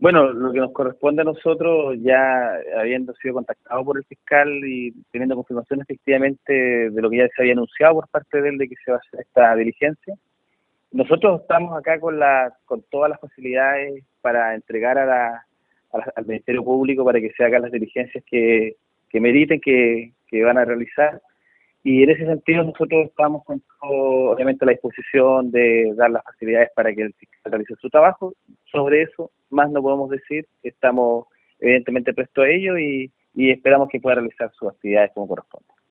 Bueno, lo que nos corresponde a nosotros, ya habiendo sido contactado por el fiscal y teniendo confirmación efectivamente de lo que ya se había anunciado por parte de él de que se va a hacer esta diligencia, nosotros estamos acá con todas las facilidades para entregar al Ministerio Público para que se hagan las diligencias que meriten, que van a realizar. Y en ese sentido nosotros estamos con obviamente a la disposición de dar las facilidades para que el fiscal realice su trabajo. Sobre eso más no podemos decir, estamos evidentemente prestos a ello y esperamos que pueda realizar sus actividades como corresponde.